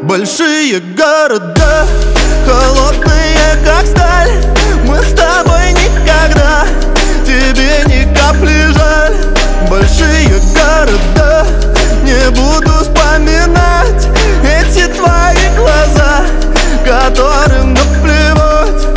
Большие города, холодные как сталь. Мы с тобой никогда, тебе ни капли жаль. Большие города, не буду вспоминать эти твои глаза, которым наплевать.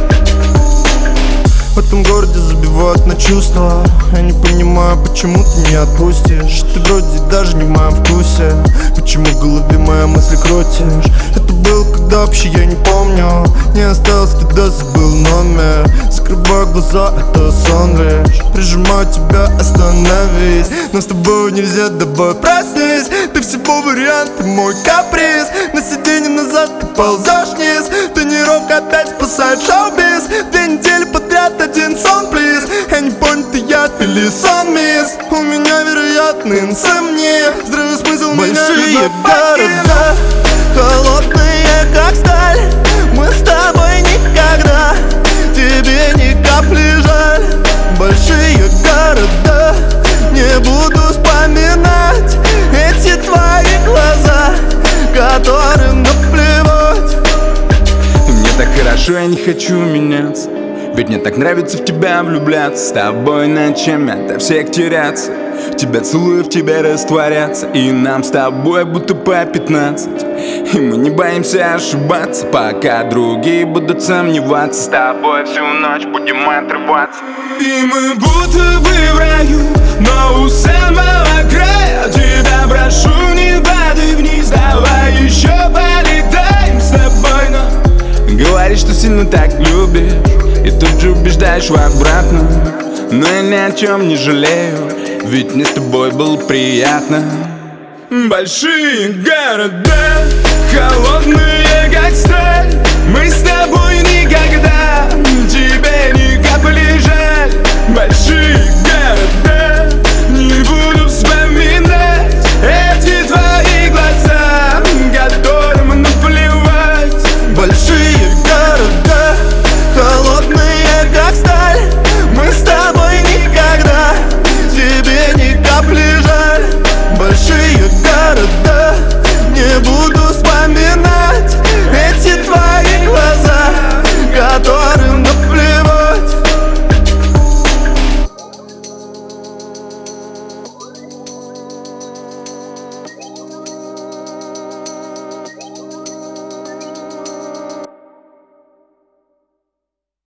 В этом городе забивают на чувства. Я не понимаю, почему ты не отпустишь. Ты вроде даже не в моем вкусе. Почему в голове мои мысли крутишь? Это было когда вообще я не помню. Не осталось, когда забыл номер. Закрываю глаза, это сон лишь. Прижимаю тебя, остановись. Но с тобой нельзя, давай проснись. Ты всего вариант, ты мой каприз. На сиденье назад ты ползешь вниз. Тренировка опять спасает шоу-биз. 2 недели подряд один сон, плиз. Я не понял, ты яд или сон, мисс. У меня, вероятно, инсомния. Здравый смысл меня видно города, холодные как сталь. Мы с тобой никогда, тебе ни капли жаль. Большие города, не буду вспоминать эти твои глаза, которым наплевать. Мне так хорошо, я не хочу меняться. Ведь мне так нравится в тебя влюбляться. С тобой ночами ото всех теряться. Тебя целую, в тебе растворяться. И нам с тобой будто по 15. И мы не боимся ошибаться, пока другие будут сомневаться. С тобой всю ночь будем отрываться. И мы будто бы в раю, но у самого края. Тебя прошу, не падай вниз. Давай еще полетаем с тобой, но говоришь, что сильно так любишь, и тут же убеждаешь в обратном. Но я ни о чем не жалею, ведь мне с тобой было приятно. Большие города, холодные как сталь. Мы с тобой никогда, тебе ни капли жаль. Большие